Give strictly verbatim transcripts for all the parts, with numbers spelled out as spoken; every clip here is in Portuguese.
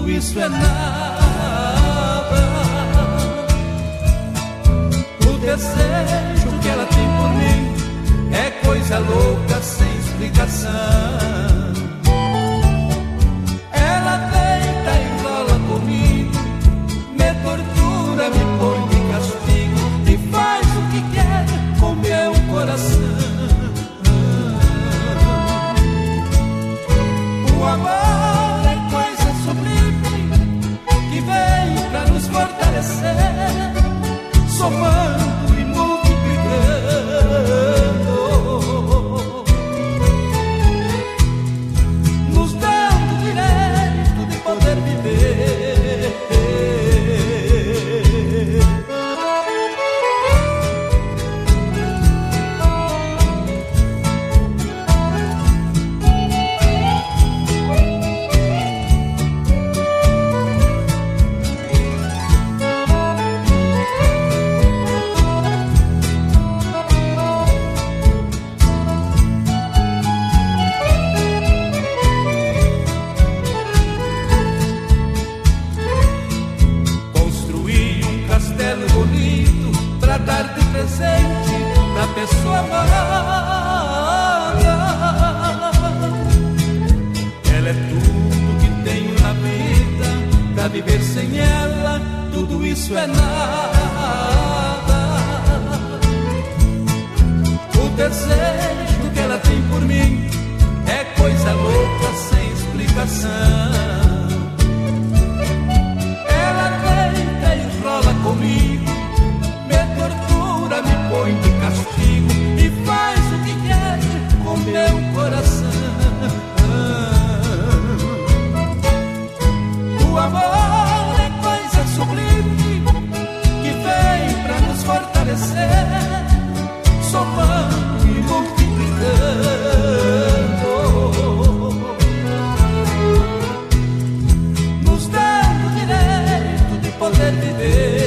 tudo isso é nada. O desejo que ela tem por mim é coisa louca sem explicação. Ela deita e rola comigo, me tortura, me põe de castigo e faz o que quer com meu coração. O amor é coisa sublime que vem pra nos fortalecer, somando e multiplicando, nos dando o direito de poder viver. Dar de presente pra pessoa amada. Ela é tudo que tenho na vida, pra viver sem ela tudo isso é nada. O desejo que ela tem por mim é coisa louca sem explicação. Ela deita e rola comigo, tortura, me põe de castigo e faz o que quer com meu coração. O amor é coisa sublime que vem pra nos fortalecer, somando e multiplicando, nos dando o direito de poder viver.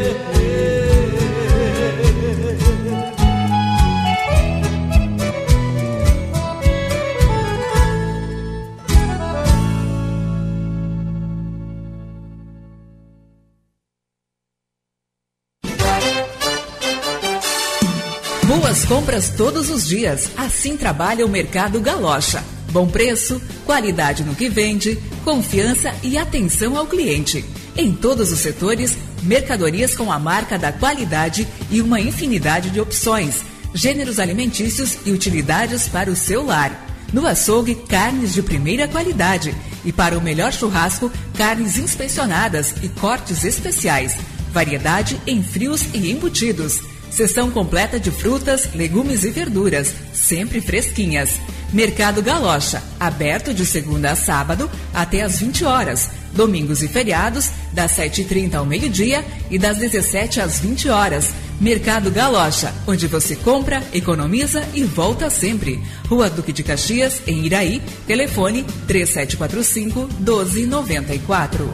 Boas compras todos os dias, assim trabalha o Mercado Galocha. Bom preço, qualidade no que vende, confiança e atenção ao cliente. Em todos os setores, mercadorias com a marca da qualidade e uma infinidade de opções, gêneros alimentícios e utilidades para o seu lar. No açougue, carnes de primeira qualidade. E para o melhor churrasco, carnes inspecionadas e cortes especiais. Variedade em frios e embutidos. Seção completa de frutas, legumes e verduras, sempre fresquinhas. Mercado Galocha, aberto de segunda a sábado até às vinte horas. Domingos e feriados, das sete e trinta ao meio-dia e das dezessete às vinte horas. Mercado Galocha, onde você compra, economiza e volta sempre. Rua Duque de Caxias, em Iraí. Telefone três sete quatro cinco, um dois nove quatro.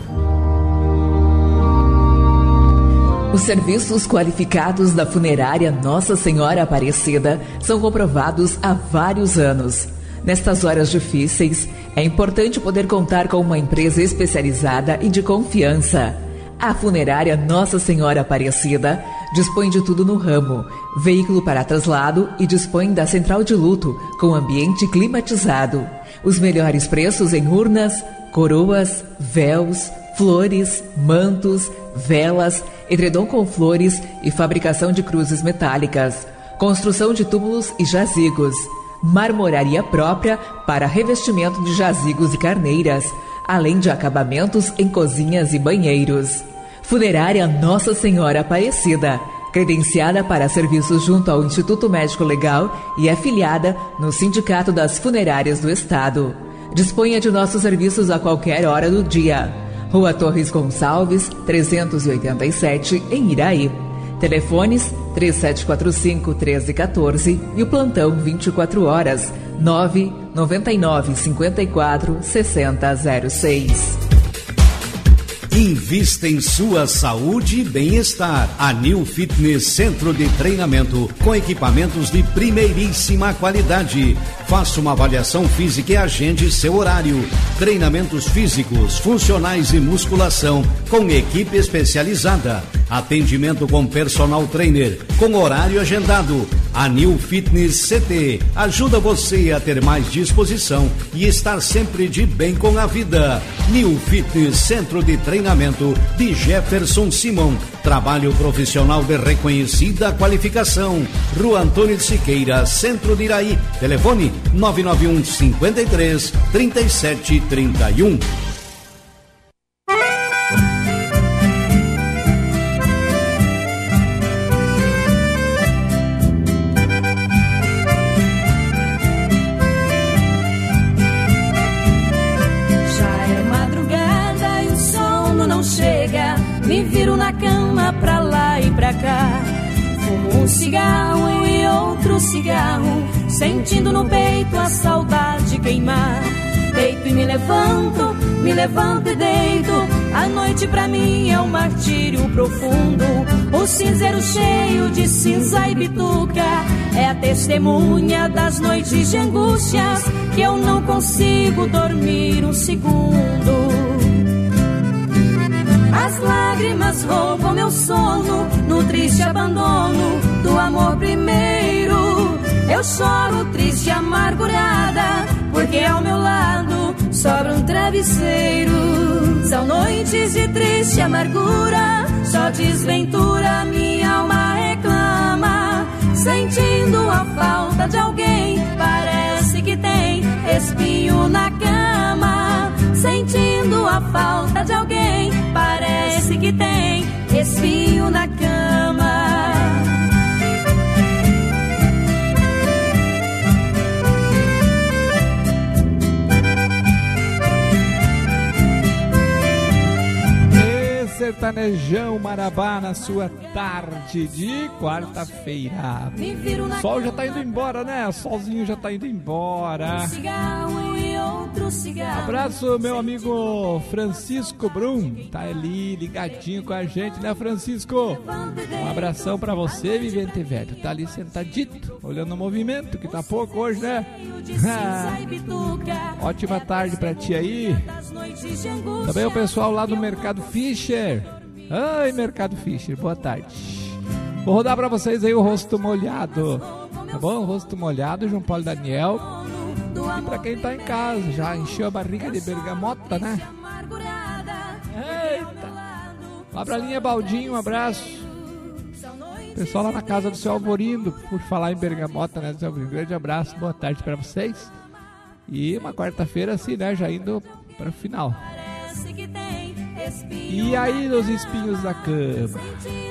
Os serviços qualificados da funerária Nossa Senhora Aparecida são comprovados há vários anos. Nestas horas difíceis, é importante poder contar com uma empresa especializada e de confiança. A funerária Nossa Senhora Aparecida dispõe de tudo no ramo, veículo para traslado e dispõe da central de luto com ambiente climatizado. Os melhores preços em urnas, coroas, véus, flores, mantos, velas, edredom com flores e fabricação de cruzes metálicas, construção de túmulos e jazigos, marmoraria própria para revestimento de jazigos e carneiras, além de acabamentos em cozinhas e banheiros. Funerária Nossa Senhora Aparecida, credenciada para serviços junto ao Instituto Médico Legal e afiliada no Sindicato das Funerárias do Estado. Disponha de nossos serviços a qualquer hora do dia. Rua Torres Gonçalves, trezentos e oitenta e sete, em Iraí. Telefones três sete quatro cinco, um três um quatro e o plantão vinte e quatro horas, nove nove nove, cinco quatro, seis zero zero seis. Invista em sua saúde e bem-estar. A New Fitness Centro de Treinamento com equipamentos de primeiríssima qualidade. Faça uma avaliação física e agende seu horário. Treinamentos físicos, funcionais e musculação com equipe especializada. Atendimento com personal trainer com horário agendado. A New Fitness C T ajuda você a ter mais disposição e estar sempre de bem com a vida. New Fitness Centro de Treinamento de Jefferson Simon. Trabalho profissional de reconhecida qualificação. Rua Antônio de Siqueira, Centro de Iraí. Telefone nove nove um, cinco três, três sete três um. Me viro na cama pra lá e pra cá. Fumo um cigarro e outro cigarro, sentindo no peito a saudade queimar. Deito e me levanto, me levanto e deito. A noite pra mim é um martírio profundo. O cinzeiro cheio de cinza e bituca é a testemunha das noites de angústias que eu não consigo dormir um segundo. As lágrimas roubam meu sono no triste abandono do amor primeiro. Eu choro triste e amargurada, porque ao meu lado sobra um travesseiro. São noites de triste amargura, só desventura minha alma reclama. Sentindo a falta de alguém, parece que tem espinho na cama. Sentindo a falta de alguém, parece que tem espinho na cama. Sertanejão Marabá na sua tarde de quarta-feira. O sol já tá indo embora, né? O solzinho já tá indo embora. Abraço, meu amigo Francisco Brum. Tá ali ligadinho com a gente, né, Francisco? Um abração pra você, Vivente Velho. Tá ali sentadito, olhando o movimento, que tá pouco hoje, né? Ótima tarde pra ti aí. Também o pessoal lá do Mercado Fischer. Ai, Mercado Fischer, boa tarde. Vou rodar pra vocês aí o Rosto Molhado. Tá bom? Rosto Molhado, João Paulo Daniel. E pra quem tá em casa, já encheu a barriga de bergamota, né? Eita! Lá pra linha Baldinho, um abraço. Pessoal lá na casa do seu Alvorindo, por falar em bergamota, né, do seu Alvorindo. Grande abraço, boa tarde pra vocês. E uma quarta-feira assim, né, já indo para o final. E aí nos espinhos da cama.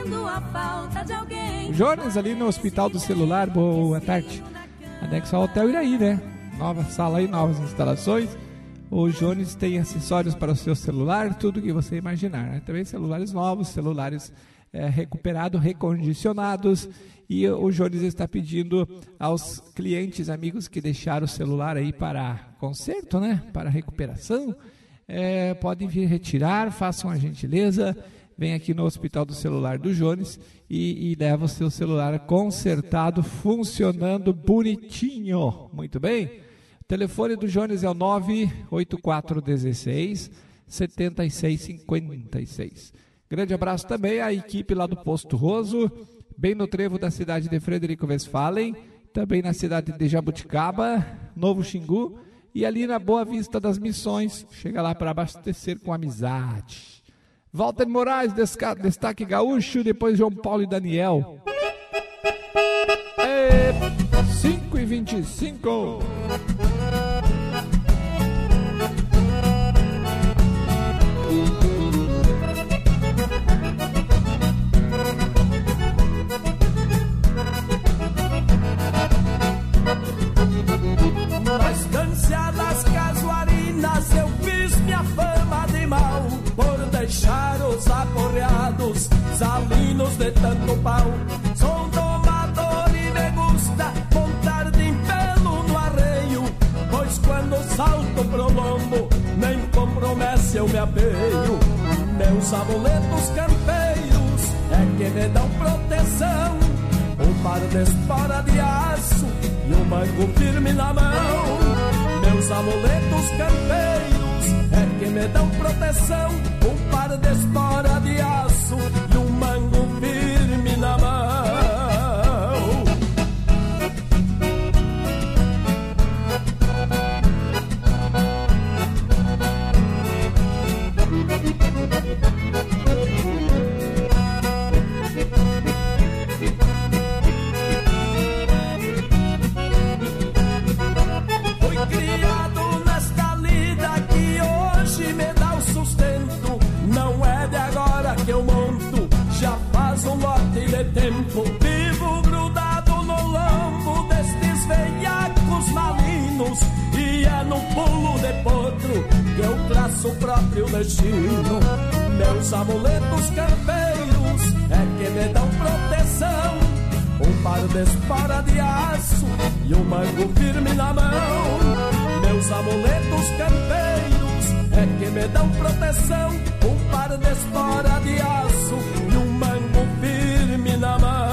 O Jones ali no Hospital do Celular, boa tarde. Anexo ao Hotel Iraí, né? Nova sala aí, novas instalações. O Jones tem acessórios para o seu celular, tudo que você imaginar, né? Também celulares novos, celulares é, recuperados, recondicionados. E o Jones está pedindo aos clientes, amigos que deixaram o celular aí para conserto, né? Para recuperação, é, podem vir retirar, façam a gentileza, vem aqui no Hospital do Celular do Jones e, e leva o seu celular consertado, funcionando bonitinho. Muito bem? O telefone do Jones é o nove oito quatro um seis, sete seis cinco seis. Grande abraço também à equipe lá do Posto Roso, bem no trevo da cidade de Frederico Westphalen, também na cidade de Jabuticaba, Novo Xingu, e ali na Boa Vista das Missões. Chega lá para abastecer com amizade. Walter Moraes, destaque gaúcho, depois João Paulo e Daniel. É cinco e vinte e cinco. Na estância das casuarinas eu fiz minha fama de mal, por deixar os aporreados salinos de tanto pau. Sou domador e me gusta montar de pelo no arreio, pois quando salto pro lombo nem com promessa eu me apeio. Meus amuletos campeiros é que me dão proteção, um par de espora de aço e um mango firme na mão. Meus amuletos campeiros é que me dão proteção, um par de espora de aço e um mango firme na mão. Tempo vivo grudado no lombo destes veiacos malinos, e é no pulo de potro que eu traço o próprio destino. Meus amuletos campeiros é que me dão proteção, um par de espora de aço e um mango firme na mão. Meus amuletos campeiros é que me dão proteção, um par de espora de aço e um mango firme na mão.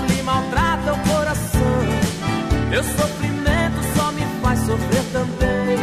Meu sofrimento só me faz sofrer também.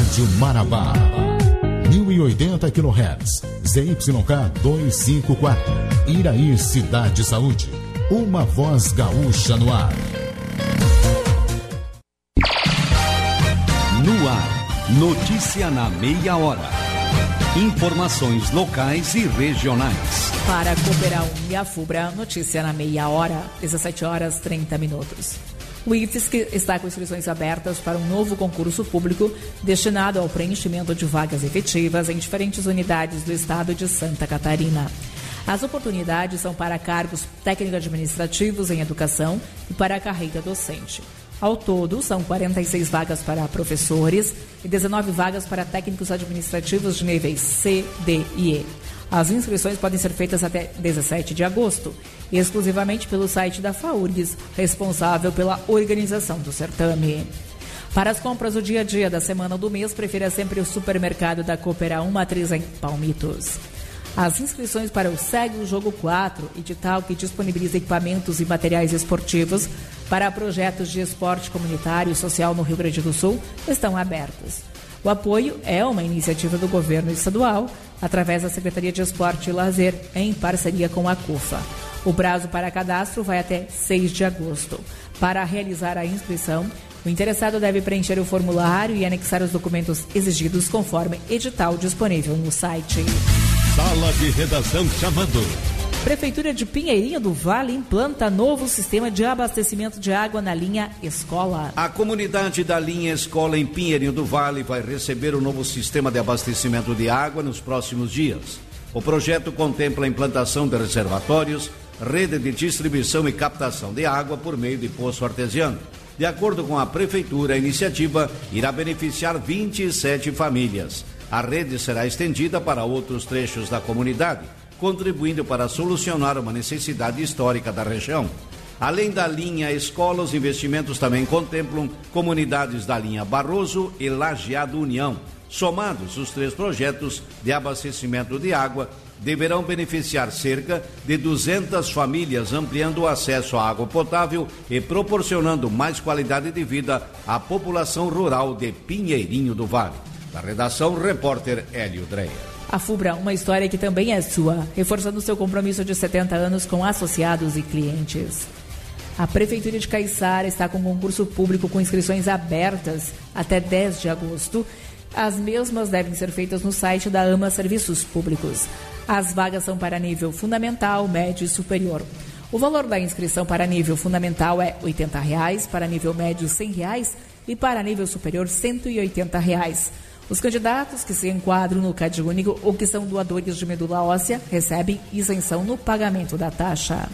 Rádio Marabá. mil e oitenta quilohertz. Z Y K duzentos e cinquenta e quatro. Iraí Cidade Saúde. Uma voz gaúcha no ar. No ar, notícia na meia hora. Informações locais e regionais. Para Cooperar um e a FUBRA, notícia na meia hora, dezessete horas e trinta minutos. O I F S C está com inscrições abertas para um novo concurso público destinado ao preenchimento de vagas efetivas em diferentes unidades do estado de Santa Catarina. As oportunidades são para cargos técnico-administrativos em educação e para a carreira docente. Ao todo, são quarenta e seis vagas para professores e dezenove vagas para técnicos administrativos de níveis C, D e E. As inscrições podem ser feitas até dezessete de agosto, exclusivamente pelo site da FAURGS, responsável pela organização do certame. Para as compras do dia a dia da semana ou do mês, prefira sempre o supermercado da Cooperar um Matriz em Palmitos. As inscrições para o Segue o Jogo quatro, edital que disponibiliza equipamentos e materiais esportivos para projetos de esporte comunitário e social no Rio Grande do Sul, estão abertas. O apoio é uma iniciativa do governo estadual, através da Secretaria de Esporte e Lazer, em parceria com a CUFA. O prazo para cadastro vai até seis de agosto. Para realizar a inscrição, o interessado deve preencher o formulário e anexar os documentos exigidos conforme edital disponível no site. Sala de redação chamando. Prefeitura de Pinheirinho do Vale implanta novo sistema de abastecimento de água na linha Escola. A comunidade da linha Escola em Pinheirinho do Vale vai receber o novo sistema de abastecimento de água nos próximos dias. O projeto contempla a implantação de reservatórios, rede de distribuição e captação de água por meio de poço artesiano. De acordo com a Prefeitura, a iniciativa irá beneficiar vinte e sete famílias. A rede será estendida para outros trechos da comunidade, contribuindo para solucionar uma necessidade histórica da região. Além da linha Escola, os investimentos também contemplam comunidades da linha Barroso e Lajeado União. Somados, os três projetos de abastecimento de água deverão beneficiar cerca de duzentas famílias, ampliando o acesso à água potável e proporcionando mais qualidade de vida à população rural de Pinheirinho do Vale. Da redação, repórter Hélio Dreyer. A FUBRA, uma história que também é sua, reforçando seu compromisso de setenta anos com associados e clientes. A Prefeitura de Caiçara está com um concurso público com inscrições abertas até dez de agosto. As mesmas devem ser feitas no site da AMA Serviços Públicos. As vagas são para nível fundamental, médio e superior. O valor da inscrição para nível fundamental é oitenta reais, para nível médio cem reais e para nível superior cento e oitenta reais. Os candidatos que se enquadram no Cade Único ou que são doadores de medula óssea recebem isenção no pagamento da taxa.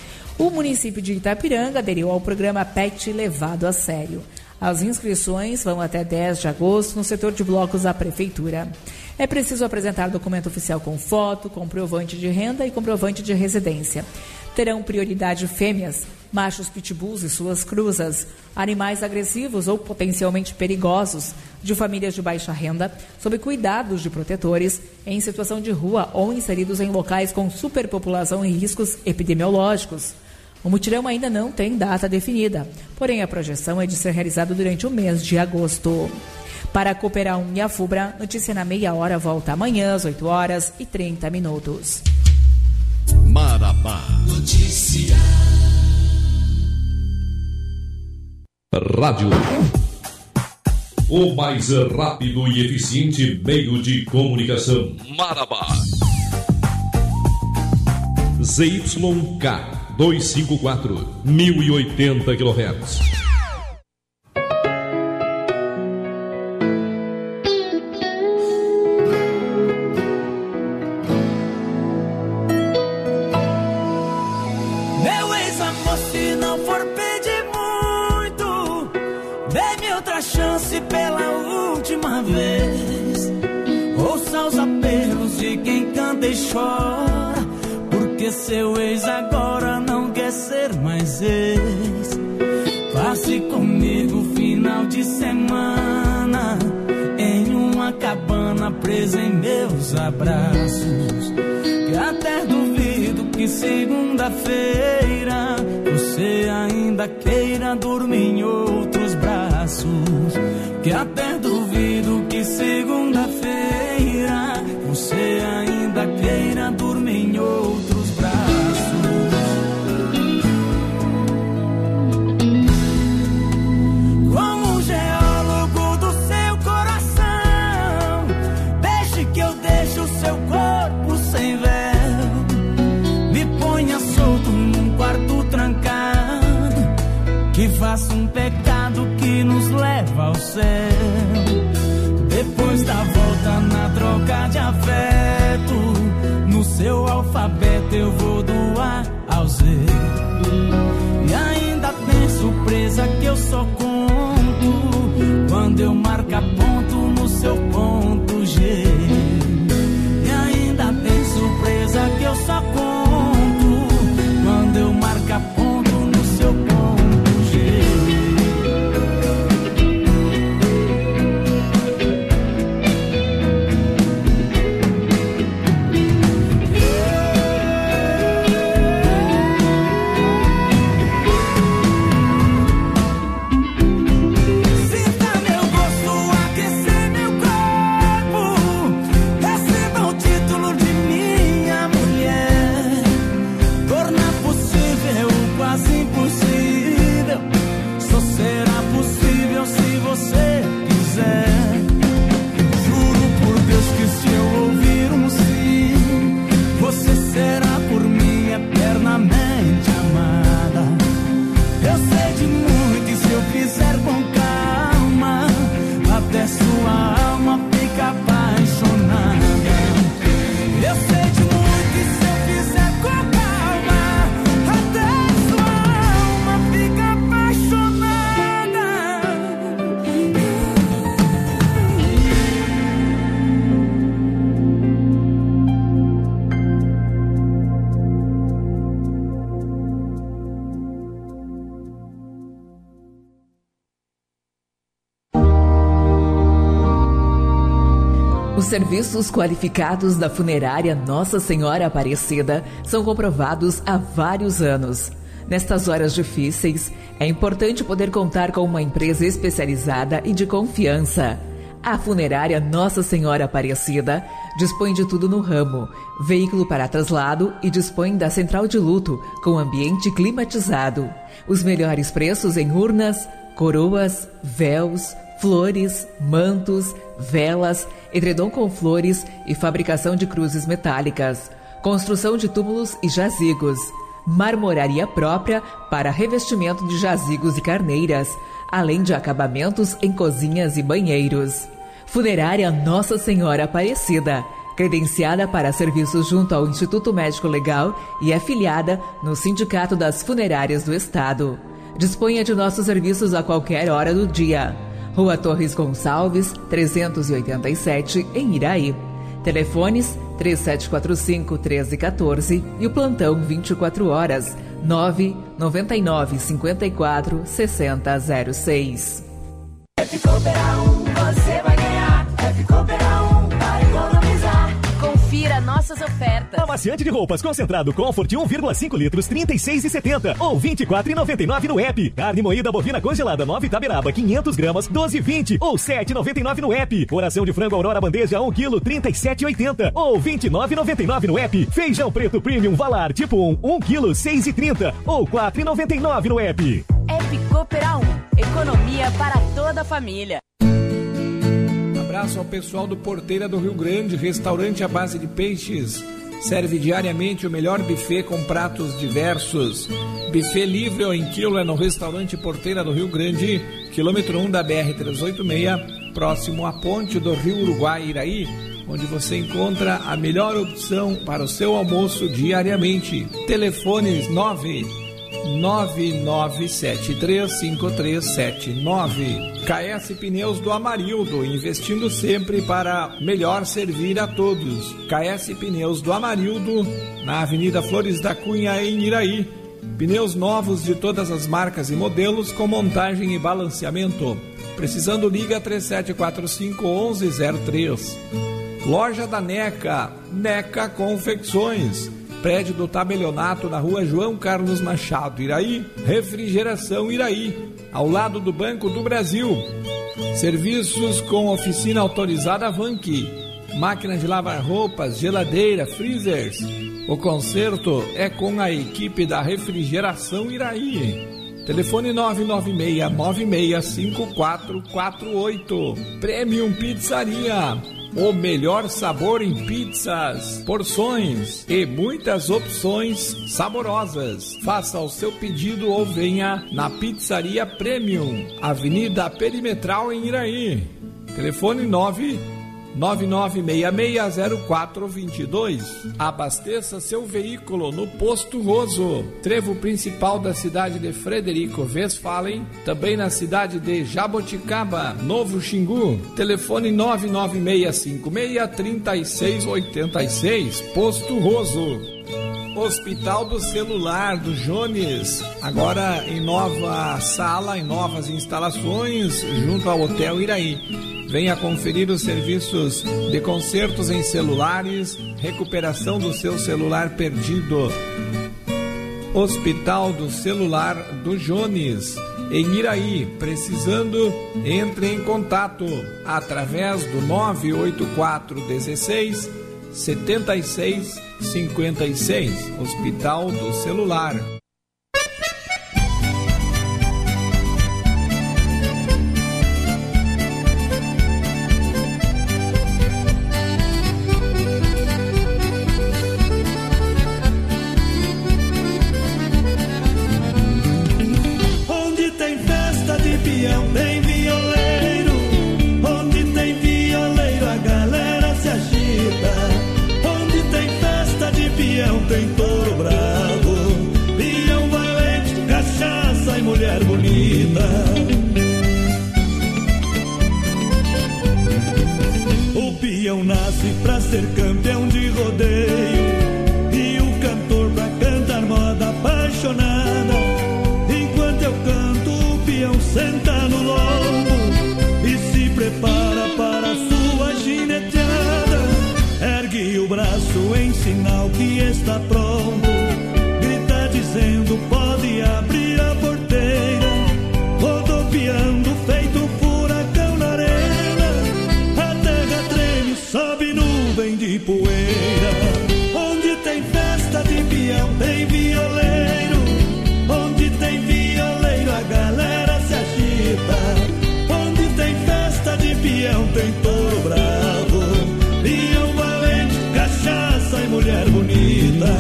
O município de Itapiranga aderiu ao programa P E T Levado a Sério. As inscrições vão até dez de agosto no setor de blocos da Prefeitura. É preciso apresentar documento oficial com foto, comprovante de renda e comprovante de residência. Terão prioridade fêmeas, machos pitbulls e suas cruzas, animais agressivos ou potencialmente perigosos, de famílias de baixa renda, sob cuidados de protetores, em situação de rua ou inseridos em locais com superpopulação e riscos epidemiológicos. O mutirão ainda não tem data definida, porém a projeção é de ser realizado durante o mês de agosto. Para Cooperar um e a FUBRA, notícia na meia hora volta amanhã às oito horas e trinta minutos. Marabá. Notícia. Rádio. O mais rápido e eficiente meio de comunicação. Marabá. Z Y K duzentos e cinquenta e quatro, mil e oitenta quilohertz. Meu ex-amor, se não for pedir muito, dê-me outra chance pela última vez. Ouça os apelos de quem canta e chora, porque seu ex agora não quer ser mais ex. Passe comigo final de semana em uma cabana presa em meus abraços, que até duvido que segunda-feira você ainda queira dormir em outros braços, que até duvido que faço um pecado que nos leva ao céu. Depois da volta na troca de afeto, no seu alfabeto eu vou do A ao Z. E ainda tem surpresa que eu só conto quando eu marcar ponto no seu ponto G. E ainda tem surpresa que eu só conto quando eu marcar ponto no seu ponto G. Os serviços qualificados da funerária Nossa Senhora Aparecida são comprovados há vários anos. Nestas horas difíceis, é importante poder contar com uma empresa especializada e de confiança. A funerária Nossa Senhora Aparecida dispõe de tudo no ramo, veículo para traslado e dispõe da central de luto com ambiente climatizado. Os melhores preços em urnas, coroas, véus, flores, mantos, velas, edredom com flores e fabricação de cruzes metálicas, construção de túmulos e jazigos, marmoraria própria para revestimento de jazigos e carneiras, além de acabamentos em cozinhas e banheiros. Funerária Nossa Senhora Aparecida, credenciada para serviços junto ao Instituto Médico Legal e afiliada no Sindicato das Funerárias do Estado. Disponha de nossos serviços a qualquer hora do dia. Rua Torres Gonçalves, trezentos e oitenta e sete, em Iraí. Telefones três sete quatro cinco, um três um quatro e o plantão vinte e quatro horas, nove nove nove, cinco quatro, seis zero zero seis. F Cooper um, você vai ganhar. F Cooper um, vai economizar. Confira nossas ofertas. Amaciante de roupas concentrado Comfort um vírgula cinco litros, trinta e seis reais e setenta centavos ou vinte e quatro reais e noventa e nove centavos no app. Carne moída bovina congelada nove Itaberaba, quinhentas gramas, doze reais e vinte centavos ou sete reais e noventa e nove centavos no app. Coração de frango Aurora bandeja um quilo, trinta e sete reais e oitenta centavos ou vinte e nove reais e noventa e nove centavos no app. Feijão preto premium Valar tipo um, um quilo, seis reais e trinta centavos ou quatro reais e noventa e nove centavos no app. F Cooper um, economia para toda a família. Abraço ao pessoal do Porteira do Rio Grande, restaurante à base de peixes. Serve diariamente o melhor buffet com pratos diversos. Buffet livre ou em quilo é no restaurante Porteira do Rio Grande, quilômetro um da B R trezentos e oitenta e seis, próximo à ponte do Rio Uruguai, Iraí, onde você encontra a melhor opção para o seu almoço diariamente. Telefones nove nove nove sete três cinco três sete nove. K S Pneus do Amarildo, investindo sempre para melhor servir a todos. K S Pneus do Amarildo, na Avenida Flores da Cunha, em Iraí. Pneus novos de todas as marcas e modelos com montagem e balanceamento. Precisando, liga três sete quatro cinco, onze zero três. Loja da Neca, Neca Confecções. Prédio do Tabelionato na rua João Carlos Machado, Iraí. Refrigeração Iraí, ao lado do Banco do Brasil. Serviços com oficina autorizada Vanqui. Máquina de lavar roupas, geladeira, freezers. O conserto é com a equipe da Refrigeração Iraí. Telefone nove nove seis nove seis cinco quatro quatro oito. Premium Pizzaria. o melhor sabor em pizzas, porções e muitas opções saborosas. Faça o seu pedido ou venha na Pizzaria Premium, Avenida Perimetral em Iraí. Telefone nove nove nove seis seis zero quatro dois dois. Abasteça seu veículo no Posto Roso, trevo principal da cidade de Frederico Westphalen, também na cidade de Jaboticaba, Novo Xingu. Telefone nove nove seis cinco seis três seis oito seis. Posto Roso. Hospital do Celular do Jones, agora em nova sala, em novas instalações, junto ao Hotel Iraí. Venha conferir os serviços de consertos em celulares, recuperação do seu celular perdido. Hospital do Celular do Jones, em Iraí. Precisando, entre em contato através do nove oito quatro um seis sete seis cinco seis. Hospital do Celular. Tem touro bravo, peão valente, cachaça e mulher bonita. O peão nasce pra ser campeão de rodeio e o cantor pra cantar moda apaixonada. Enquanto eu canto, o peão senta no lombo e se prepara para a sua gineteada. Ergue o braço em sinal que está pronto, grita dizendo pode abrir a porteira, rodopiando feito furacão na arena. A terra treme, sobe nuvem de poeira. Onde tem festa de peão tem violeiro, onde tem violeiro a galera se agita. Onde tem festa de peão tem touro bravo, peão valente, cachaça e mulher bonita.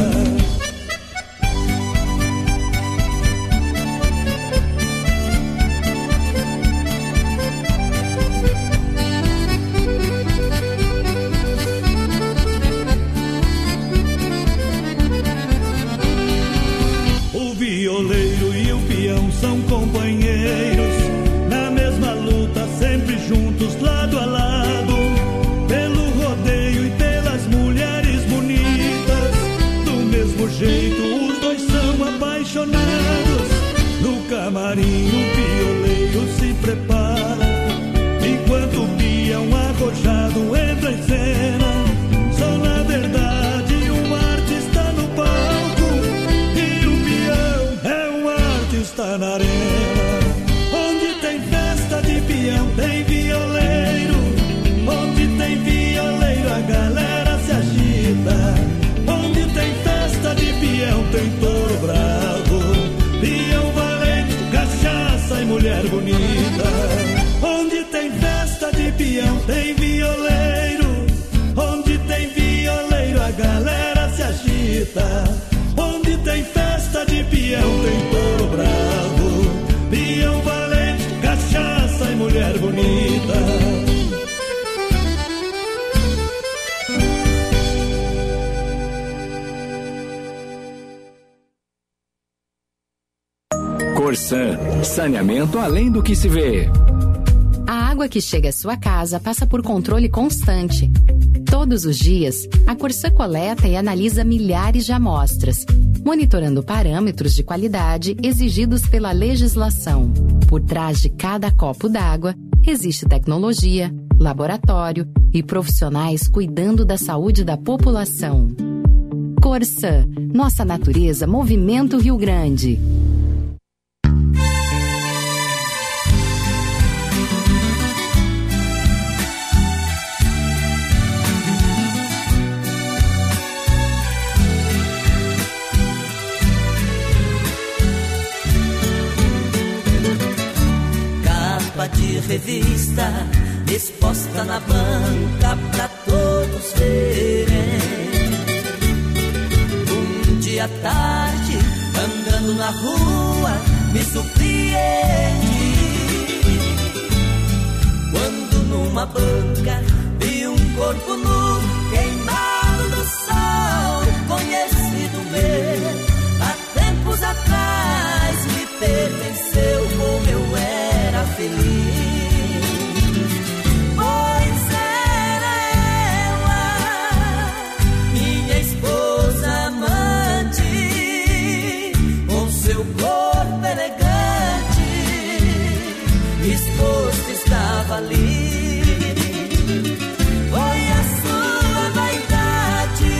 O violeiro e o peão são companheiros, na mesma luta, sempre juntos, lado a lado, pelo rodeio e pelas mulheres bonitas. Do mesmo jeito, os dois são apaixonados. No camarim, o violeiro se prepara, enquanto o peão arrojado entra em cena. Só na verdade um artista no palco e o peão é um artista na arena. Onde tem festa de peão tem violeiro, onde tem violeiro a galera se agita. Onde tem festa de peão tem touro bravo, peão valente, cachaça e mulher bonita. Onde tem festa de peão tem violeiro, onde tem violeiro a galera se agita. Onde tem festa de peão tem touro bravo, peão valente, cachaça e mulher bonita. Corsan, saneamento além do que se vê. A água que chega à sua casa passa por controle constante. Todos os dias, a Corsan coleta e analisa milhares de amostras, monitorando parâmetros de qualidade exigidos pela legislação. Por trás de cada copo d'água, existe tecnologia, laboratório e profissionais cuidando da saúde da população. Corsan, nossa natureza, Movimento Rio Grande. De revista, exposta na banca pra todos verem. Um dia à tarde, andando na rua, me surpreendi quando numa banca vi um corpo nu queimado no sol, conhecido meu. Há tempos atrás me pertenceu, como eu era feliz. Pois era ela, minha esposa amante, com seu corpo elegante, exposto estava ali. Foi a sua vaidade,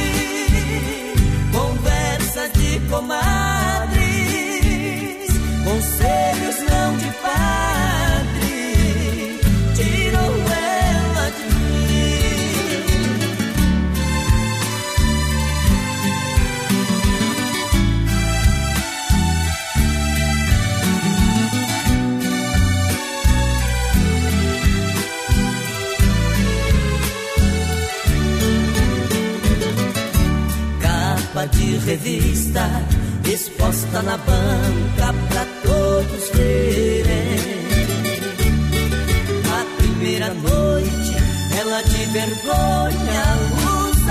conversa de comadres, conselhos não de padre, tirou ela de de revista, exposta na banca pra todos verem. A primeira noite, ela de vergonha a luz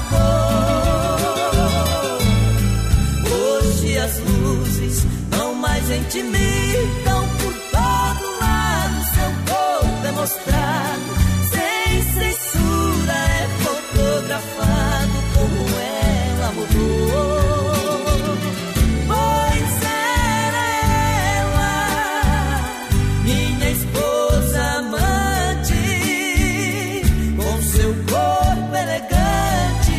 apagou. Hoje as luzes não mais intimidam, por todo lado seu corpo é mostrado, sem censura é fotografado como ela mudou. Pois era ela, minha esposa amante, com seu corpo elegante,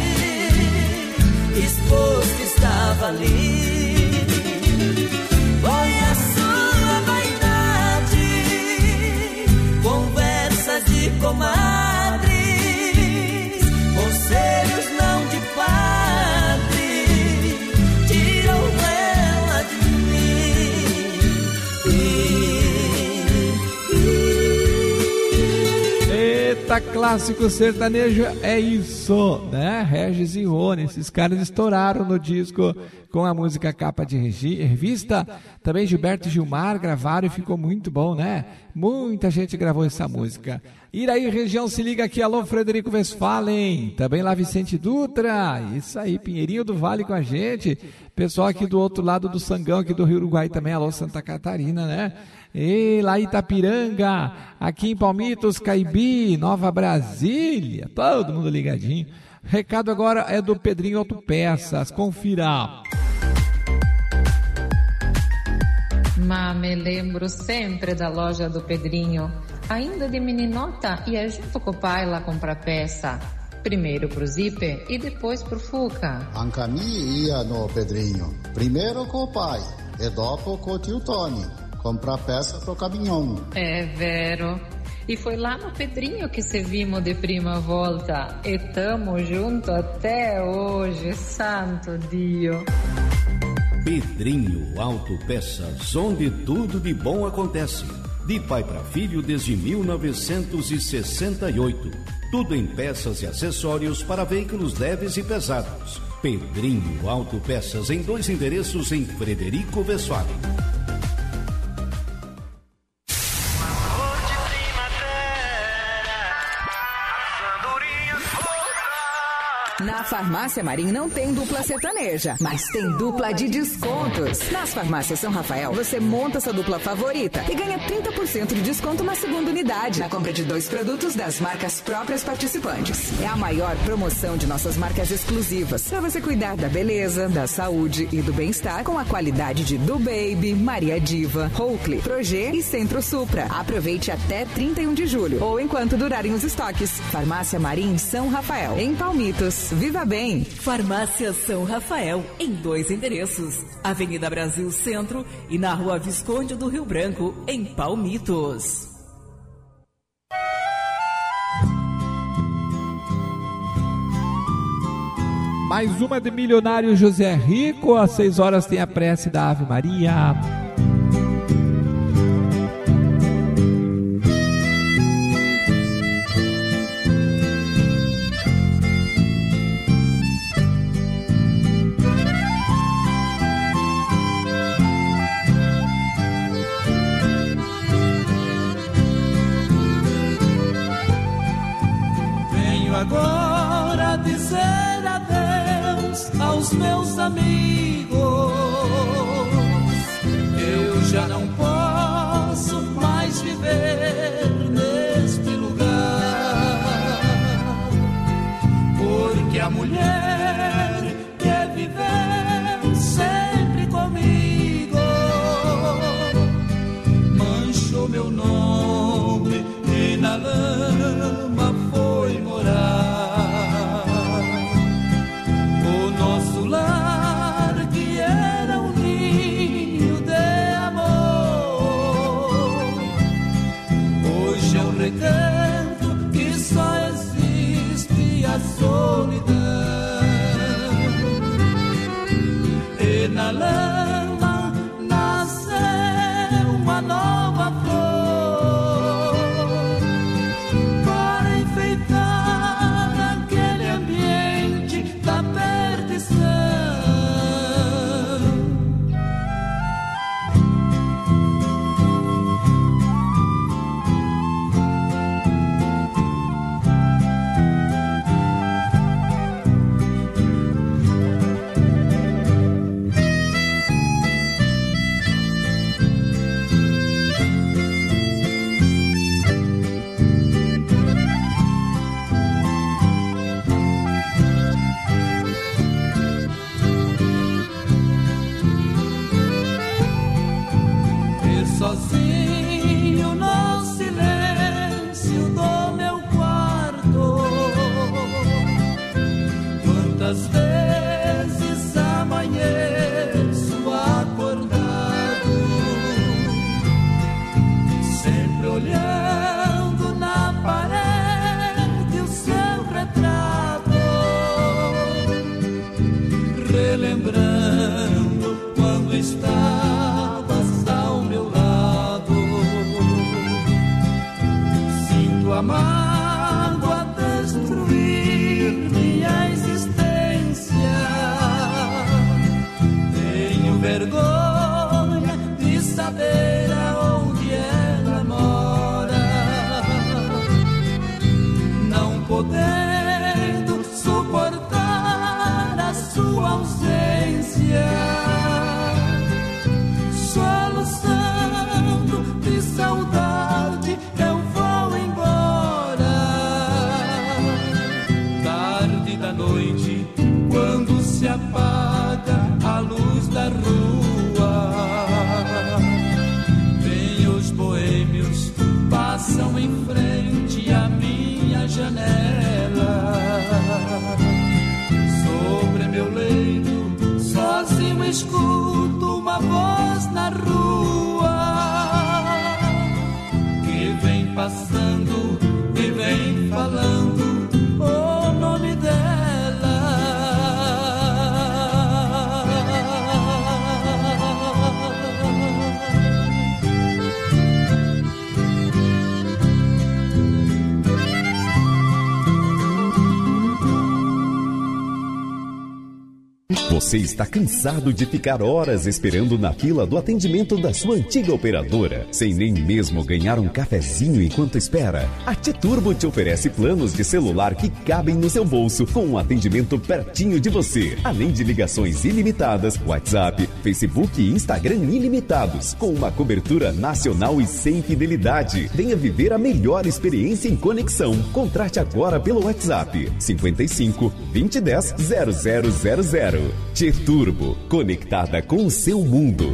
exposto estava ali. Foi a sua vaidade, conversas de comadres, conselhos não de padre, tiram ela de mim. Eita, clássico sertanejo, é isso, né? Regis e Rony, esses caras estouraram no disco com a música Capa de Revista. Também Gilberto e Gilmar gravaram e ficou muito bom, né? Muita gente gravou essa música. Iraí, região, se liga aqui. Alô, Frederico Westphalen. Também lá Vicente Dutra. Isso aí, Pinheirinho do Vale com a gente. Pessoal aqui do outro lado do Sangão, aqui do Rio Uruguai também. Alô, Santa Catarina, né? E lá Itapiranga, aqui em Palmitos, Caibi, Nova Brasília. Todo mundo ligadinho. Recado agora é do Pedrinho Autopeças. Confira. Mas me lembro sempre da loja do Pedrinho, ainda de meninota, ia junto com o pai lá comprar peça. Primeiro pro Zíper e depois pro Fuca. Ancami ia no Pedrinho, primeiro com o pai e dopo com o tio Tony, comprar peça pro caminhão. É, Vero. E foi lá no Pedrinho que se vimos de prima volta. E tamo junto até hoje, santo Dio. Pedrinho Autopeças, onde tudo de bom acontece. De pai para filho desde mil novecentos e sessenta e oito. Tudo em peças e acessórios para veículos leves e pesados. Pedrinho Autopeças, em dois endereços em Frederico Westphalen. Na Farmácia Marim não tem dupla sertaneja, mas tem dupla de descontos. Nas Farmácias São Rafael, você monta sua dupla favorita e ganha trinta por cento de desconto na segunda unidade, na compra de dois produtos das marcas próprias participantes. É a maior promoção de nossas marcas exclusivas, para você cuidar da beleza, da saúde e do bem-estar com a qualidade de Do Baby, Maria Diva, Oakley, Progê e Centro Supra. Aproveite até trinta e um de julho, ou enquanto durarem os estoques. Farmácia Marim São Rafael, em Palmitos. Viva bem! Farmácia São Rafael, em dois endereços. Avenida Brasil Centro e na Rua Visconde do Rio Branco, em Palmitos. Mais uma de Milionário José Rico. Às seis horas tem a prece da Ave Maria. meus amigos. Eu já não posso mais viver neste lugar, porque a mulher que viveu sempre comigo manchou meu nome e na lama foi morar. O nosso lar que era um ninho de amor, hoje é um recanto que só existe a solidão. E na lama nasceu uma nova flor para enfeitar aquele ambiente da perdição. Sozinho no silêncio do meu quarto, quantas vezes amanheço acordado, sempre olhando na parede o seu retrato, relembrando quando estava a mágoa destruir minha existência. Tenho vergonha de saber aonde ela mora, não podendo suportar a sua ausência, soluçando de saudade eu vou embora. Noite, quando se apaga a luz da rua, vem os boêmios, passam em frente à minha janela. Sobre meu leito, sozinho escuto uma voz na rua, que vem passando e vem falando o nome dela. Você está cansado de ficar horas esperando na fila do atendimento da sua antiga operadora, sem nem mesmo ganhar um cafezinho enquanto espera? A T-Turbo te oferece planos de celular que cabem no seu bolso, com um atendimento pertinho de você, além de ligações ilimitadas, WhatsApp, Facebook e Instagram ilimitados, com uma cobertura nacional e sem fidelidade. Venha viver a melhor experiência em conexão. Contrate agora pelo WhatsApp cinquenta e cinco, vinte e dez, zero zero zero zero. T-Turbo, conectada com o seu mundo.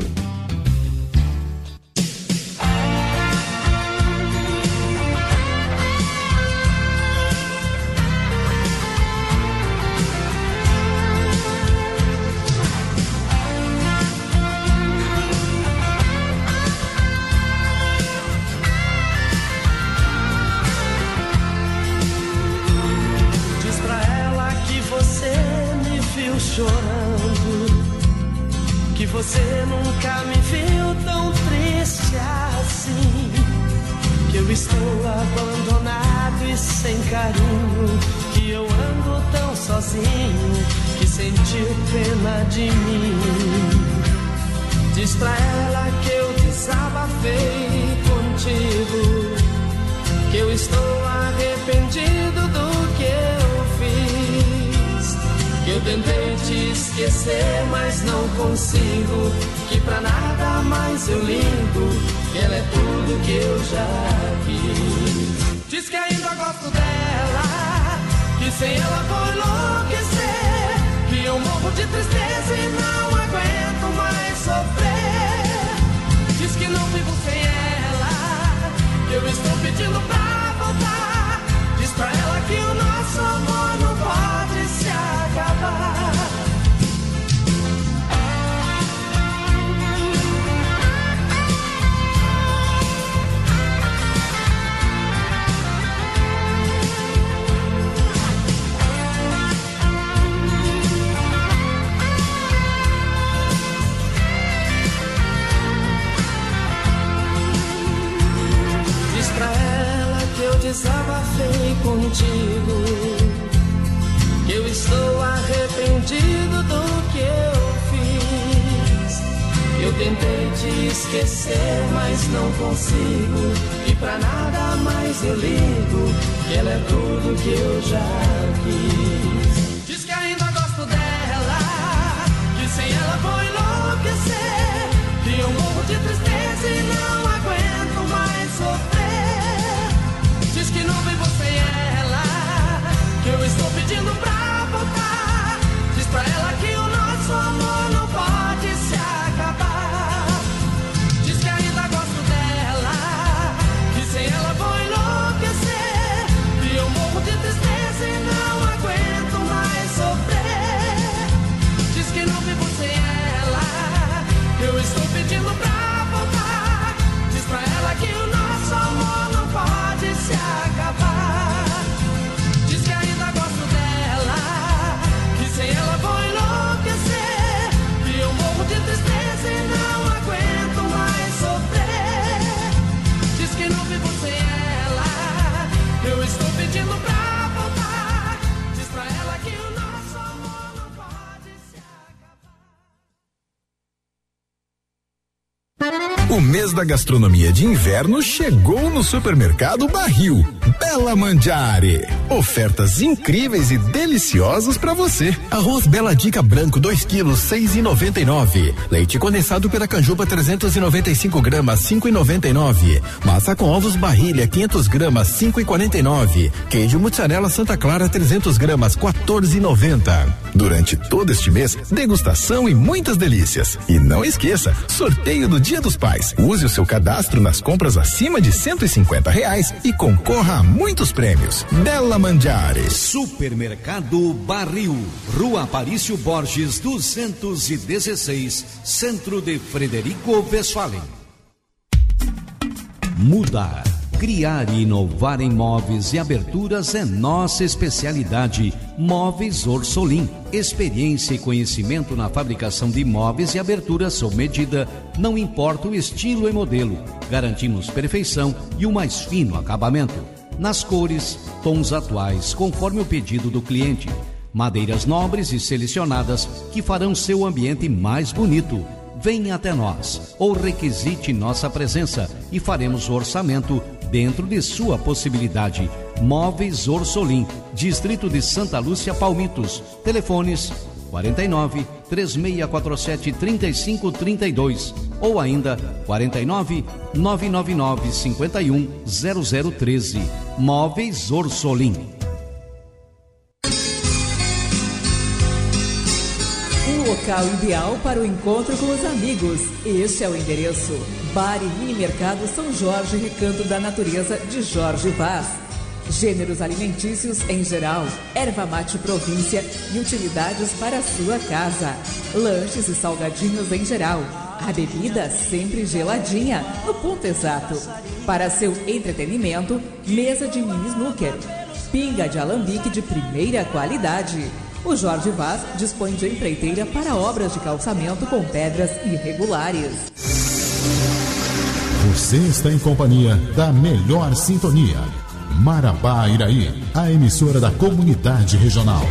Diz pra ela que você me viu chorando, que você nunca me viu tão triste assim, que eu estou abandonado e sem carinho, que eu ando tão sozinho, que sentiu pena de mim. Diz pra ela que eu desabafei contigo, que eu estou arrependido do que eu fiz, que eu tentei te esquecer esquecer, mas não consigo. Que pra nada mais eu ligo, que ela é tudo que eu já quis. Diz que ainda gosto dela, que sem ela vou enlouquecer, que eu morro de tristeza e não aguento mais sofrer. Diz que não vivo sem ela, que eu estou pedindo pra voltar. Diz pra ela que o nosso amor não pode se acabar. Desabafei contigo, que eu estou arrependido do que eu fiz. Eu tentei te esquecer, mas não consigo. E pra nada mais eu ligo, que ela é tudo que eu já quis. Diz que ainda gosto dela, que sem ela vou enlouquecer, que eu morro de tristeza e não aguento mais sofrer. Diz que não vivo sem ela, que eu estou pedindo pra voltar. Diz pra ela que o nosso amor não pode se acabar. Diz que ainda gosto dela, que sem ela vou enlouquecer, que eu morro de tristeza e não aguento mais sofrer. Diz que não vivo sem ela, que eu estou pedindo pra voltar. Diz pra ela que o nosso amor não pode se acabar. Diz que ainda gosto dela, que sem ela vou enlouquecer, que eu morro de tristeza e não aguento mais sofrer. Diz que não vivo sem ela, eu estou pedindo pra voltar. Diz pra ela que o nosso amor não pode se acabar. O mês da gastronomia de inverno chegou no Supermercado Barril. Bela Mangiare. Ofertas incríveis e deliciosas para você. Arroz Bela Dica branco dois quilos, seis e noventa e nove. Leite condensado pela Canjuba trezentos e noventa e cinco gramas, cinco e noventa e nove. Massa com ovos Barrilha quinhentos gramas, cinco e quarenta e nove. Queijo mussarela Santa Clara trezentos gramas, quatorze e noventa. Durante todo este mês, degustação e muitas delícias. E não esqueça, sorteio do Dia dos Pais. Use o seu cadastro nas compras acima de cento e cinquenta reais e concorra a muitos prêmios. Bela Mangiare. Supermercado Barril, Rua Aparício Borges, duzentos e dezesseis, Centro de Frederico Westphalen. Mudar, criar e inovar em móveis e aberturas é nossa especialidade. Móveis Orsolim. Experiência e conhecimento na fabricação de móveis e aberturas sob medida, não importa o estilo e modelo. Garantimos perfeição e o mais fino acabamento. Nas cores, tons atuais, conforme o pedido do cliente. Madeiras nobres e selecionadas que farão seu ambiente mais bonito. Venha até nós ou requisite nossa presença e faremos o orçamento dentro de sua possibilidade. Móveis Orsolim, Distrito de Santa Lúcia, Palmitos. Telefones quarenta e nove, três seis quatro sete, três cinco três dois ou ainda quarenta e nove, nove nove nove, cinco um, zero zero um três. Móveis Orsolim. Um local ideal para o encontro com os amigos. Este é o endereço: Bar e Mini Mercado São Jorge, Recanto da Natureza, de Jorge Vaz. Gêneros alimentícios em geral, erva mate província e utilidades para a sua casa. Lanches e salgadinhos em geral. A bebida sempre geladinha, no ponto exato. Para seu entretenimento, mesa de mini snooker. Pinga de alambique de primeira qualidade. O Jorge Vaz dispõe de empreiteira para obras de calçamento com pedras irregulares. Você está em companhia da melhor sintonia. Marabá Iraí, a emissora da comunidade regional.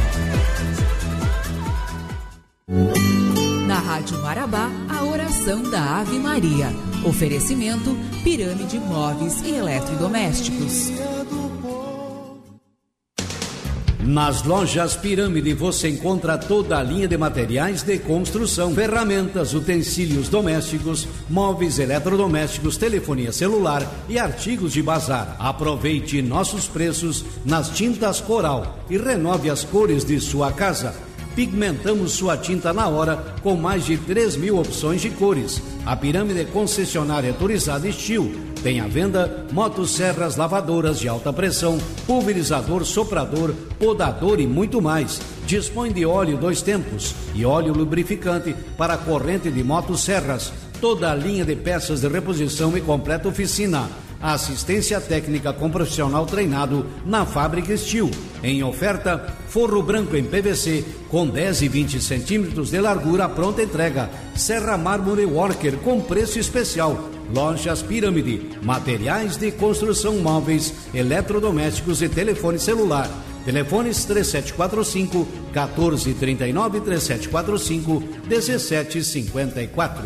Na Rádio Marabá, a oração da Ave Maria. Oferecimento Pirâmide Móveis e Eletrodomésticos. Nas lojas Pirâmide você encontra toda a linha de materiais de construção, ferramentas, utensílios domésticos, móveis eletrodomésticos, telefonia celular e artigos de bazar. Aproveite nossos preços nas tintas Coral e renove as cores de sua casa. Pigmentamos sua tinta na hora com mais de três mil opções de cores. A Pirâmide é concessionária autorizada Steel. Tem à venda motosserras, lavadoras de alta pressão, pulverizador, soprador, podador e muito mais. Dispõe de óleo dois tempos e óleo lubrificante para a corrente de motosserras. Toda a linha de peças de reposição e completa oficina. Assistência técnica com profissional treinado na Fábrica Steel. Em oferta, forro branco em P V C com dez e vinte centímetros de largura à pronta entrega. Serra Mármore Worker com preço especial. Lojas Pirâmide, materiais de construção móveis, eletrodomésticos e telefone celular. Telefones três sete quatro cinco, um quatro três nove, três sete quatro cinco, um sete cinco quatro.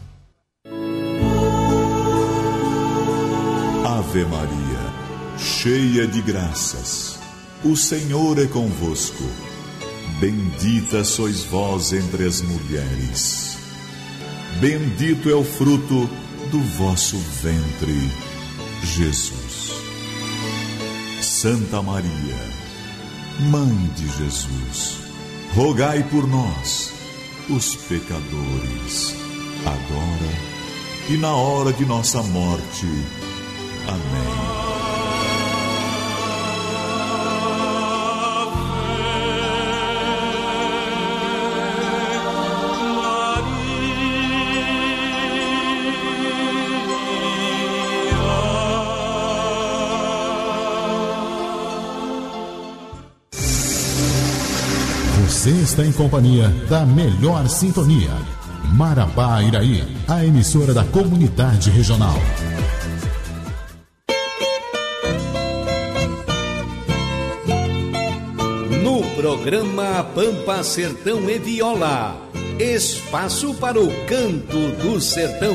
Ave Maria, cheia de graças, o Senhor é convosco. Bendita sois vós entre as mulheres. Bendito é o fruto do vosso ventre, Jesus. Santa Maria, Mãe de Jesus, rogai por nós, os pecadores, agora e na hora de nossa morte. Amém. Você está em companhia da melhor sintonia. Marabá Iraí, a emissora da comunidade regional. No programa Pampa, Sertão e Viola, espaço para o canto do sertão.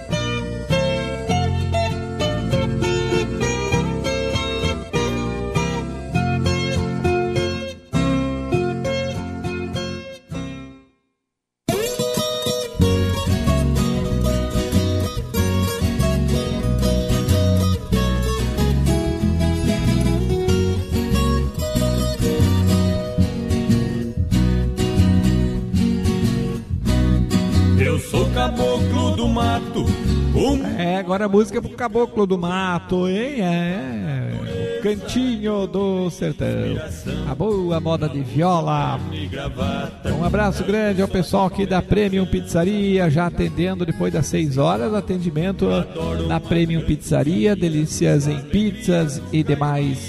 Agora a música pro Caboclo do Mato, hein? É, o cantinho do sertão. A boa moda de viola. Um abraço grande ao pessoal aqui da Premium Pizzaria, já atendendo depois das seis horas. Atendimento na Premium Pizzaria, delícias em pizzas e demais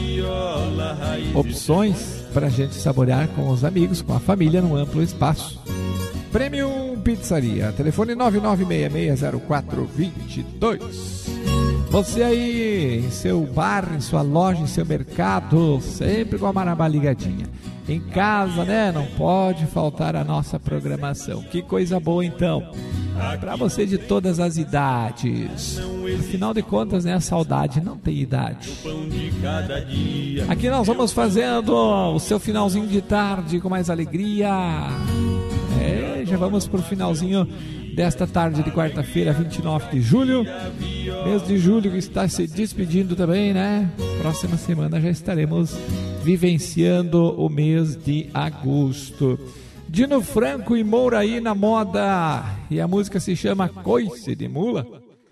opções pra gente saborear com os amigos, com a família, num amplo espaço. Premium Pizzaria, telefone nove nove seis seis zero quatro dois dois. Você aí em seu bar, em sua loja, em seu mercado, sempre com a Marabá ligadinha. Em casa, né? Não pode faltar a nossa programação. Que coisa boa então. Para você de todas as idades. Afinal de contas, né? A saudade não tem idade. Aqui nós vamos fazendo o seu finalzinho de tarde com mais alegria. É, já vamos pro finalzinho desta tarde de quarta-feira, vinte e nove de julho. Mês de julho que está se despedindo também, né? Próxima semana já estaremos vivenciando o mês de agosto. Dino Franco e Mouraí na moda. E a música se chama Coice de Mula.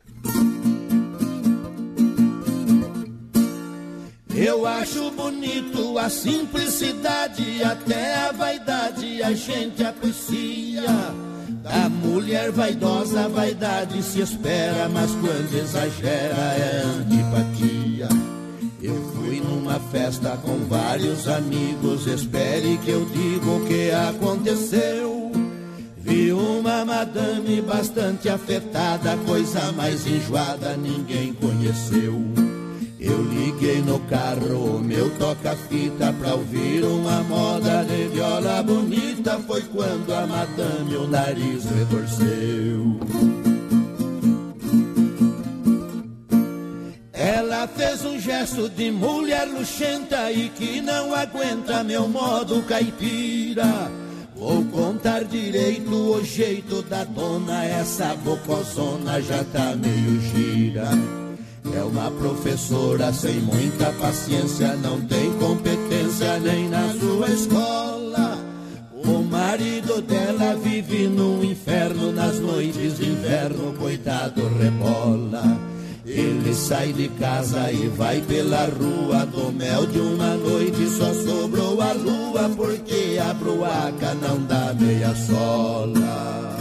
Eu acho bonito a simplicidade, até a vaidade a gente aprecia. Da mulher vaidosa a vaidade se espera, mas quando exagera é antipatia. Eu fui numa festa com vários amigos, espere que eu digo o que aconteceu. Vi uma madame bastante afetada, coisa mais enjoada ninguém conheceu. Eu liguei no carro, meu toca-fita, pra ouvir uma moda de viola bonita. Foi quando a madame o nariz retorceu. Ela fez um gesto verso de mulher luxenta e que não aguenta meu modo caipira. Vou contar direito o jeito da dona, essa bocozona já tá meio gira. É uma professora sem muita paciência, não tem competência nem na sua escola. O marido dela vive num inferno, nas noites de inverno, coitado rebola. Ele sai de casa e vai pela rua, do mel de uma noite só sobrou a lua, porque a bruaca não dá meia sola.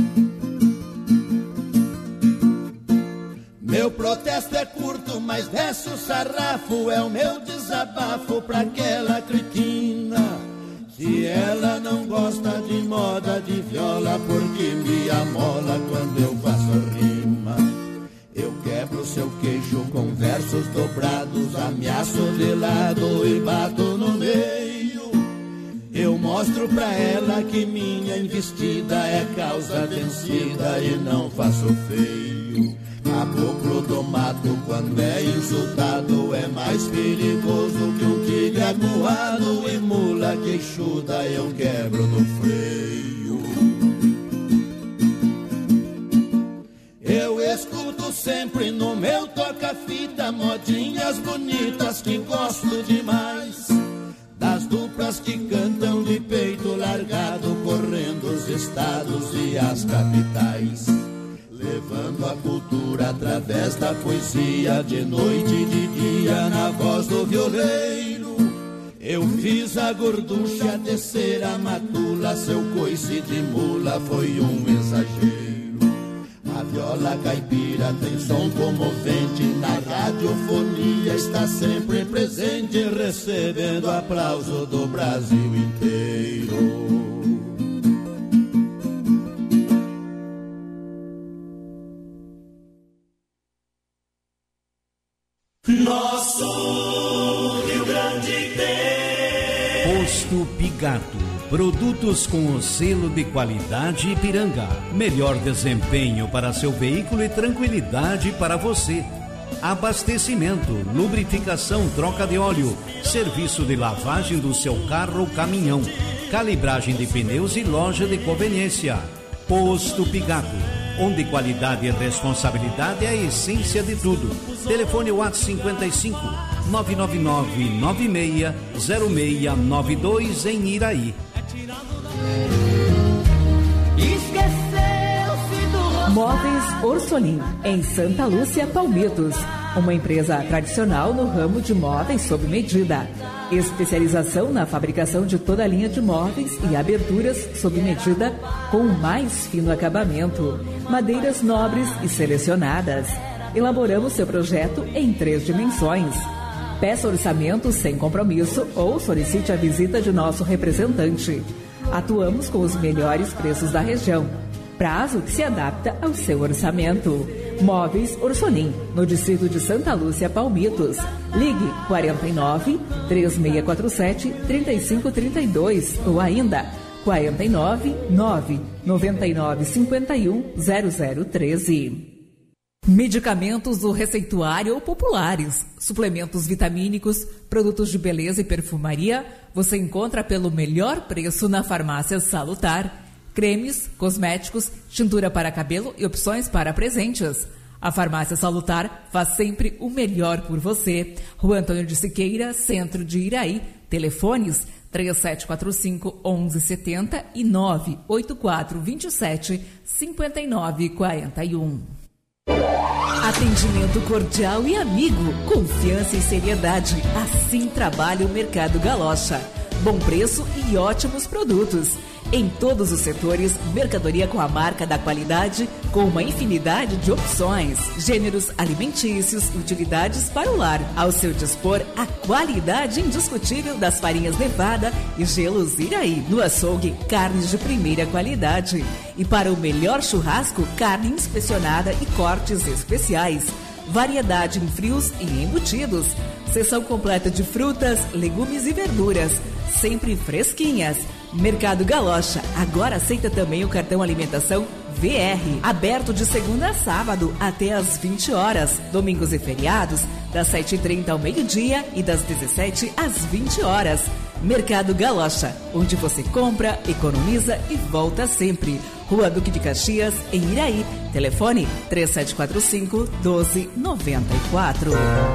Meu protesto é curto, mas desce o sarrafo, é o meu desabafo pra aquela cretina. Se ela não gosta de moda de viola, porque me amola quando eu faço rima. Eu quebro seu queixo com versos dobrados, ameaço de lado e bato no meio. Eu mostro pra ela que minha investida é causa vencida e não faço feio. Caboclo do mato, quando é insultado, é mais perigoso que um tigre acuado. E mula queixuda eu quebro no freio. Eu escuto sempre no meu toca-fita modinhas bonitas que gosto demais. Das duplas que cantam de peito largado, correndo os estados e as capitais, levando a cultura através da poesia, de noite e de dia na voz do violeiro. Eu fiz a gorducha descer a matula, seu coice de mula foi um exagero. A viola caipira tem som comovente, na radiofonia está sempre presente, recebendo aplauso do Brasil inteiro. Nosso Rio Grande tem Posto Pigato. Produtos com o selo de qualidade Ipiranga. Melhor desempenho para seu veículo e tranquilidade para você. Abastecimento, lubrificação, troca de óleo, serviço de lavagem do seu carro ou caminhão, calibragem de pneus e loja de conveniência. Posto Pigato, onde qualidade e responsabilidade é a essência de tudo. Telefone WhatsApp cinquenta e cinco, nove nove nove, nove seis zero seis nove dois em Iraí. Móveis Orsolim, em Santa Lúcia, Palmitos. Uma empresa tradicional no ramo de móveis sob medida. Especialização na fabricação de toda a linha de móveis e aberturas sob medida com o mais fino acabamento. Madeiras nobres e selecionadas. Elaboramos seu projeto em três dimensões. Peça orçamento sem compromisso ou solicite a visita de nosso representante. Atuamos com os melhores preços da região. Prazo que se adapta ao seu orçamento. Móveis Orsolim, no distrito de Santa Lúcia, Palmitos. Ligue quarenta e nove, três seis quatro sete, três cinco três dois ou ainda quarenta e nove, nove nove nove cinco um, zero zero um três. Medicamentos do receituário ou populares, suplementos vitamínicos, produtos de beleza e perfumaria, você encontra pelo melhor preço na Farmácia Salutar. Cremes, cosméticos, tintura para cabelo e opções para presentes. A Farmácia Salutar faz sempre o melhor por você. Rua Antônio de Siqueira, centro de Iraí. Telefones três sete quatro cinco, onze setenta e nove oito quatro dois sete, cinco nove quatro um. Atendimento cordial e amigo, confiança e seriedade. Assim trabalha o Mercado Galocha. Bom preço e ótimos produtos. Em todos os setores, mercadoria com a marca da qualidade, com uma infinidade de opções, gêneros alimentícios, utilidades para o lar. Ao seu dispor, a qualidade indiscutível das farinhas Nevada e gelos Iraí. No açougue, carnes de primeira qualidade. E para o melhor churrasco, carne inspecionada e cortes especiais. Variedade em frios e embutidos. Seção completa de frutas, legumes e verduras, sempre fresquinhas. Mercado Galocha agora aceita também o cartão alimentação V R. Aberto de segunda a sábado até às vinte horas. Domingos e feriados, das sete e trinta ao meio-dia e das dezessete às vinte horas. Mercado Galocha, onde você compra, economiza e volta sempre. Rua Duque de Caxias, em Iraí. Telefone três sete quatro cinco, doze noventa e quatro.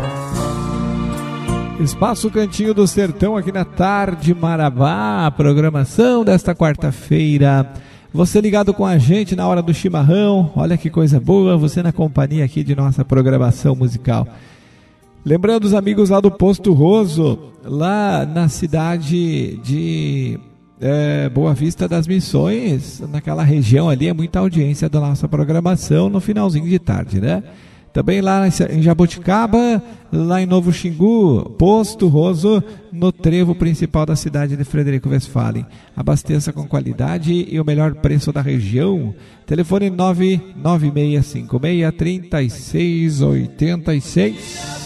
Espaço Cantinho do Sertão aqui na Tarde Marabá. A programação desta quarta-feira. Você ligado com a gente na hora do chimarrão. Olha que coisa boa, você na companhia aqui de nossa programação musical. Lembrando os amigos lá do Posto Roso, lá na cidade de é, Boa Vista das Missões, naquela região ali, é muita audiência da nossa programação no finalzinho de tarde, né? Também lá em Jaboticaba, lá em Novo Xingu, Posto Roso, no trevo principal da cidade de Frederico Westphalen. Abasteça com qualidade e o melhor preço da região. Telefone nove nove seis cinco seis, três seis oito seis.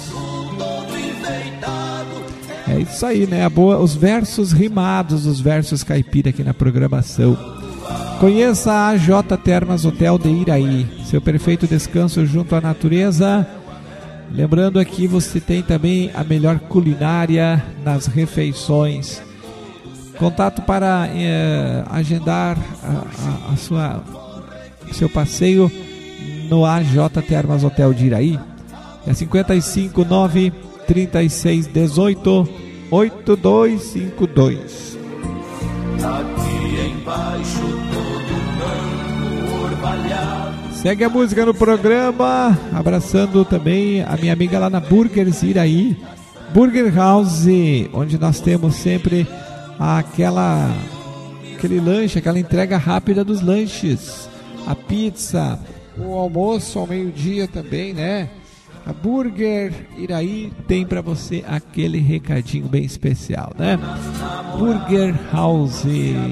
É isso aí, né? A boa, os versos rimados, os versos caipira aqui na programação. Conheça a A J Termas Hotel de Iraí, seu perfeito descanso junto à natureza. Lembrando aqui, você tem também a melhor culinária nas refeições. Contato para é, agendar a, a, a sua, seu passeio no A J Termas Hotel de Iraí. É cinquenta e cinco, nove, trinta e seis, dezoito, oitenta e dois cinquenta e dois. Aqui embaixo todo branco orvalhado. Segue a música no programa, abraçando também a minha amiga lá na Burgers Iraí, Burger House, onde nós temos sempre aquela aquele lanche, aquela entrega rápida dos lanches, a pizza, o almoço ao meio-dia também, né? A Burger Iraí tem para você aquele recadinho bem especial, né? Burger House.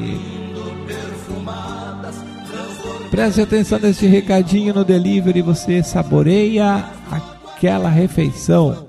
Preste atenção nesse recadinho no delivery, você saboreia aquela refeição.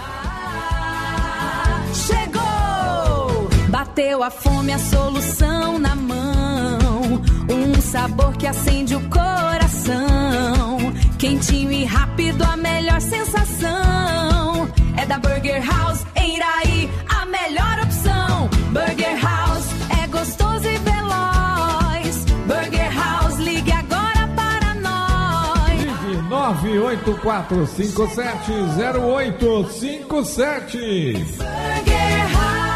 Chegou! Bateu a fome, a solução na mão. Um sabor que acende o coração. Quentinho e rápido, a melhor sensação. É da Burger House em Iraí, a melhor opção. Burger House é gostoso e veloz. Burger House, ligue agora para nós. Ligue nove oito quatro cinco sete zero oito cinco sete. Burger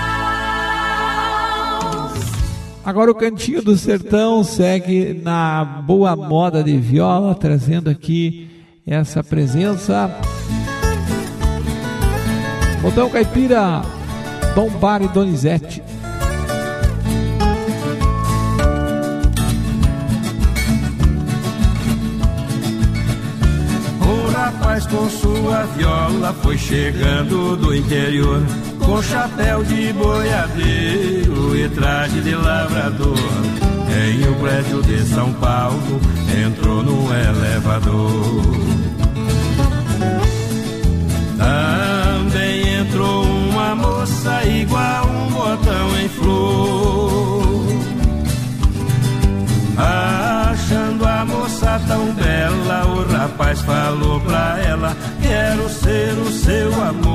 House. Agora o Cantinho do Sertão segue na boa moda de viola, trazendo aqui essa presença. Botão caipira, Dom Bar e Donizete. O rapaz com sua viola foi chegando do interior, com chapéu de boiadeiro e traje de lavrador. Em um prédio de São Paulo entrou no elevador. Também entrou uma moça igual um botão em flor. Achando a moça tão bela, o rapaz falou pra ela: quero ser o seu amor.